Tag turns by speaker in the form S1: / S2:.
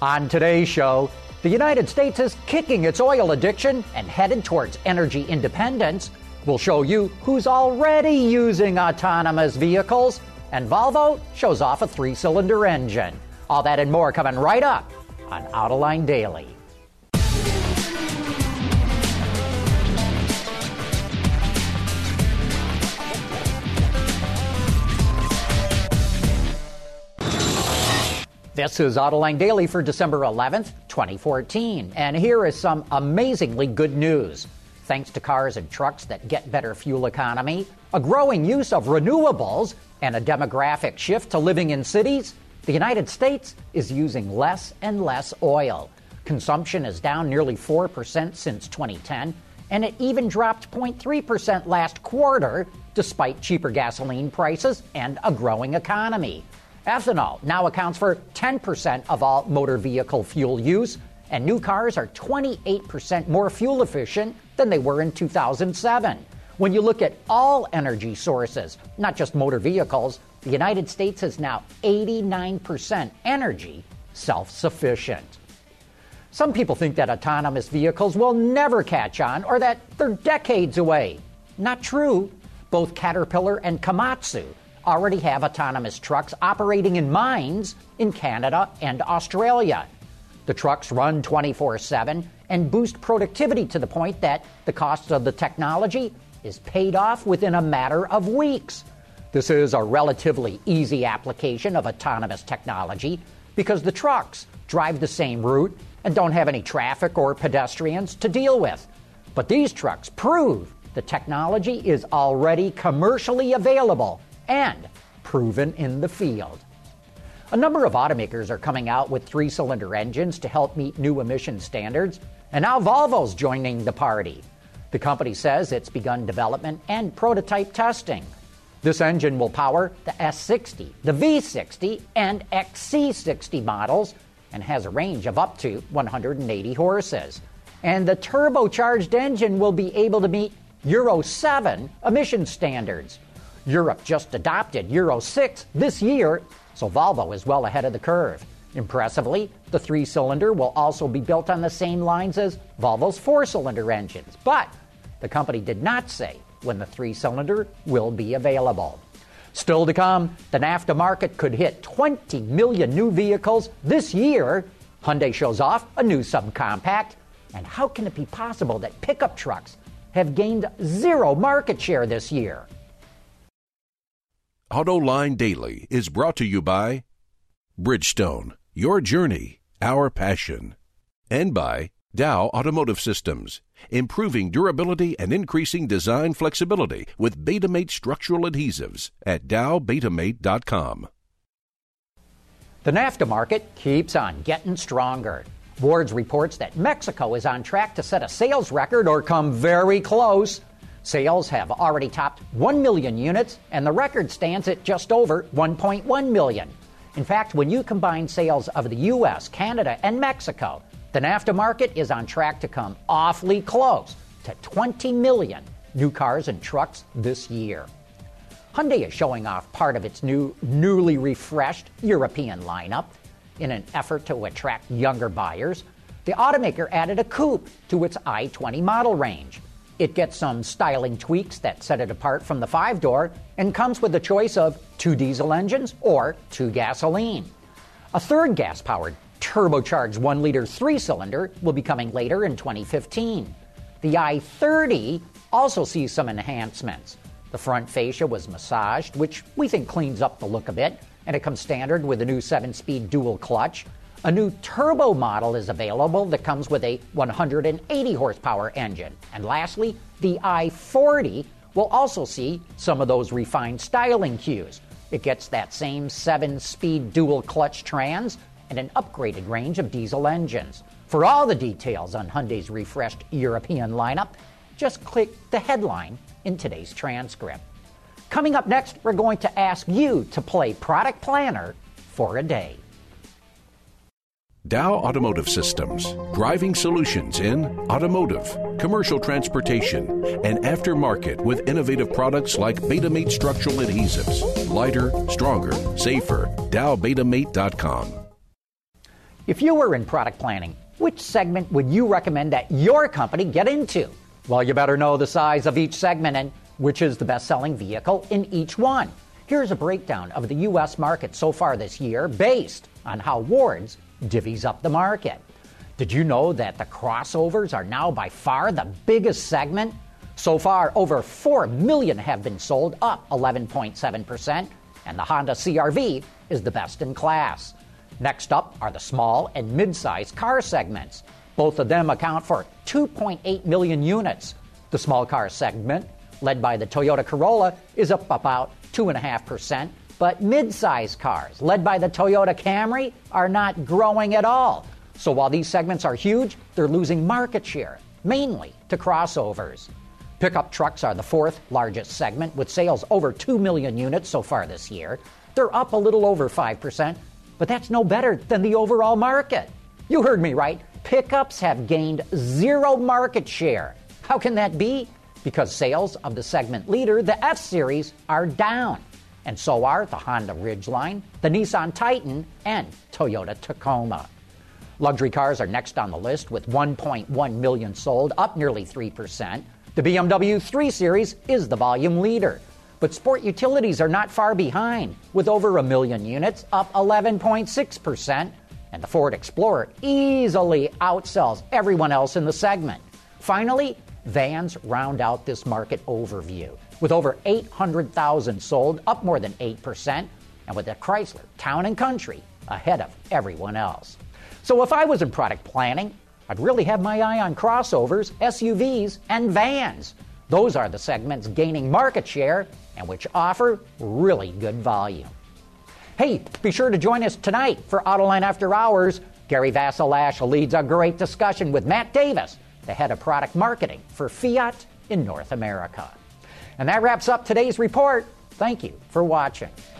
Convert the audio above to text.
S1: On today's show, the United States is kicking its oil addiction and headed towards energy independence. We'll show you who's already using autonomous vehicles, and Volvo shows off a 3-cylinder engine. All that and more coming right up on Autoline Daily. This is Autoline Daily for December 11th, 2014, and here is some amazingly good news. Thanks to cars and trucks that get better fuel economy, a growing use of renewables, and a demographic shift to living in cities, the United States is using less and less oil. Consumption is down nearly 4% since 2010, and it even dropped 0.3% last quarter, despite cheaper gasoline prices and a growing economy. Ethanol now accounts for 10% of all motor vehicle fuel use, and new cars are 28% more fuel efficient than they were in 2007. When you look at all energy sources, not just motor vehicles, the United States is now 89% energy self-sufficient. Some people think that autonomous vehicles will never catch on or that they're decades away. Not true. Both Caterpillar and Komatsu already have autonomous trucks operating in mines in Canada and Australia. The trucks run 24/7 and boost productivity to the point that the cost of the technology is paid off within a matter of weeks. This is a relatively easy application of autonomous technology because the trucks drive the same route and don't have any traffic or pedestrians to deal with. But these trucks prove the technology is already commercially available and proven in the field. A number of automakers are coming out with 3-cylinder engines to help meet new emission standards, and now Volvo's joining the party. The company says it's begun development and prototype testing. This engine will power the S60, the V60, and XC60 models and has a range of up to 180 horses. And the turbocharged engine will be able to meet Euro 7 emission standards. Europe just adopted Euro 6 this year, so Volvo is well ahead of the curve. Impressively, the 3-cylinder will also be built on the same lines as Volvo's 4-cylinder engines, but the company did not say when the 3-cylinder will be available. Still to come, the NAFTA market could hit 20 million new vehicles this year. Hyundai shows off a new subcompact, and how can it be possible that pickup trucks have gained 0 market share this year?
S2: Autoline Daily is brought to you by Bridgestone, your journey, our passion, and by Dow Automotive Systems, improving durability and increasing design flexibility with Betamate structural adhesives at dowbetamate.com.
S1: The NAFTA market keeps on getting stronger. Wards reports that Mexico is on track to set a sales record or come very close. Sales have already topped 1 million units, and the record stands at just over 1.1 million. In fact, when you combine sales of the U.S., Canada, and Mexico, the NAFTA market is on track to come awfully close to 20 million new cars and trucks this year. Hyundai is showing off part of its newly refreshed European lineup. In an effort to attract younger buyers, the automaker added a coupe to its i20 model range. It gets some styling tweaks that set it apart from the 5-door and comes with a choice of 2 diesel engines or 2 gasoline. A third gas-powered, turbocharged 1-liter 3-cylinder will be coming later in 2015. The i30 also sees some enhancements. The front fascia was massaged, which we think cleans up the look a bit, and it comes standard with a new 7-speed dual clutch. A new turbo model is available that comes with a 180 horsepower engine. And lastly, the i40 will also see some of those refined styling cues. It gets that same 7-speed dual clutch trans and an upgraded range of diesel engines. For all the details on Hyundai's refreshed European lineup, just click the headline in today's transcript. Coming up next, we're going to ask you to play Product Planner for a day.
S2: Dow Automotive Systems, driving solutions in automotive, commercial transportation, and aftermarket with innovative products like Betamate structural adhesives. Lighter, stronger, safer. DowBetamate.com.
S1: If you were in product planning, which segment would you recommend that your company get into? Well, you better know the size of each segment and which is the best-selling vehicle in each one. Here's a breakdown of the U.S. market so far this year based on how Wards divvies up the market. Did you know that the crossovers are now by far the biggest segment? So far, over 4 million have been sold, up 11.7%, and the Honda CR-V is the best in class. Next up are the small and mid-sized car segments. Both of them account for 2.8 million units. The small car segment, led by the Toyota Corolla, is up about 2.5%, but mid-sized cars, led by the Toyota Camry, are not growing at all. So while these segments are huge, they're losing market share, mainly to crossovers. Pickup trucks are the fourth largest segment, with sales over 2 million units so far this year. They're up a little over 5%, but that's no better than the overall market. You heard me right. Pickups have gained 0 market share. How can that be? Because sales of the segment leader, the F-Series, are down. And so are the Honda Ridgeline, the Nissan Titan, and Toyota Tacoma. Luxury cars are next on the list with 1.1 million sold, up nearly 3%. The BMW 3 Series is the volume leader. But sport utilities are not far behind, with over 1 million units, up 11.6%. And the Ford Explorer easily outsells everyone else in the segment. Finally, vans round out this market overview, with over 800,000 sold, up more than 8%, and with the Chrysler Town & Country ahead of everyone else. So if I was in product planning, I'd really have my eye on crossovers, SUVs, and vans. Those are the segments gaining market share and which offer really good volume. Hey, be sure to join us tonight for Autoline After Hours. Gary Vassilash leads a great discussion with Matt Davis, the head of product marketing for Fiat in North America. And that wraps up today's report. Thank you for watching.